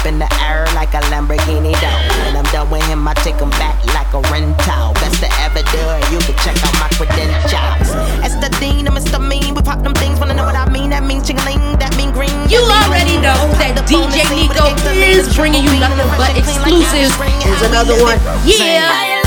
in the air like a Lamborghini though. When I'm done with him, I take him back like a rental. Best to ever do it, you can check out my credentials. It's the Dean and Mr. Mean, we pop them things, wanna know what I mean? That mean ching-a-ling, that mean green. You already know that DJ Nico is bringing you nothing but exclusives. Here's another one. Yeah.